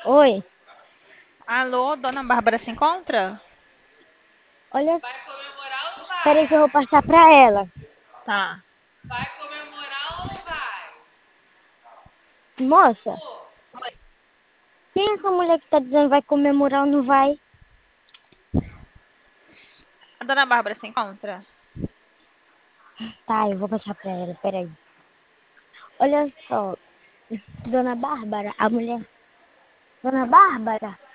Oi, Alô, dona Bárbara se encontra? olha, peraí que eu vou passar pra ela. Tá. Moça, quem é essa mulher que tá dizendo vai comemorar ou não vai? A dona Bárbara se encontra? Tá, eu vou passar pra ela, peraí. Olha só, Dona Bárbara, a mulher. Dona Bárbara?